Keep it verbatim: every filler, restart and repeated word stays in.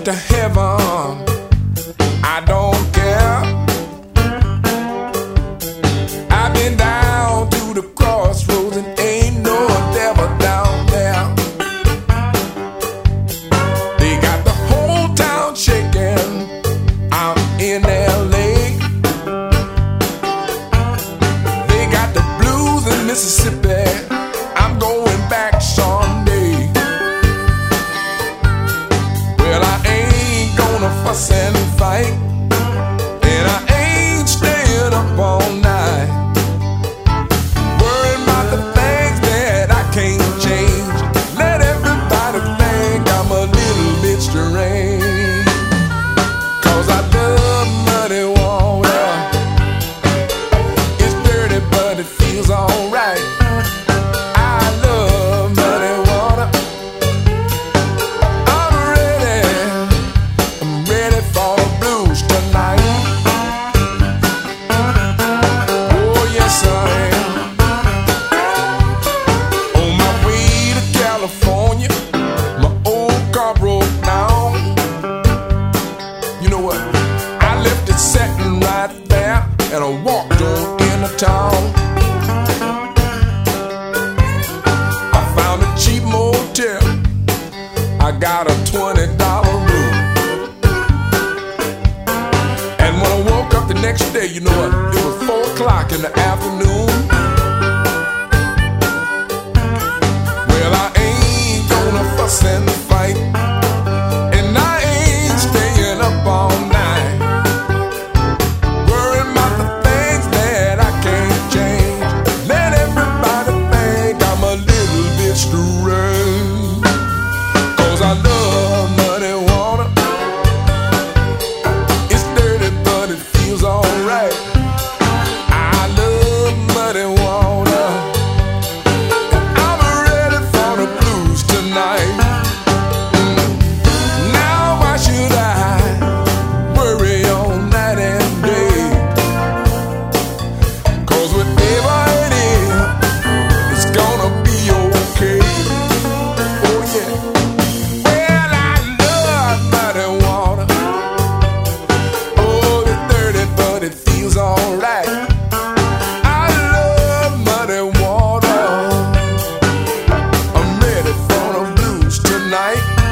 to heaven, I don't care. I've been down to the crossroads and ain't no devil down there. They got the whole town shaking out in L A. They got the blues in Mississippi. I'm going back someday. Well, I ain't gonna fuss and fight, and I ain't staying up all night worrying about the things that I can't change. Let everybody think I'm a little bit strange, 'cause I love muddy water. It's dirty but it feels alright. I love muddy water. I'm ready, I'm ready for the blues tonight. Oh yes I am. On my way to California, my old car broke down. You know what? I left it sitting right there and I walked on into town. I found a cheap motel. I got a twenty dollar room. And when I woke up the next day, you know what? It was four o'clock in the afternoon. Well, I ain't gonna fuss and fight, and I ain't staying up all night worrying about the things that I can't change. Let everybody think I'm a little bit strange, 'cause I love muddy water. It's dirty but it feels alright. I love muddy water, and I'm ready for the blues tonight. Mm. Now why should I worry all night and day? 'Cause whatever it is, it's gonna be okay. Oh yeah. Well, I love muddy water. Oh, it's dirty but it feels alright. I love muddy water. I'm ready for the blues tonight.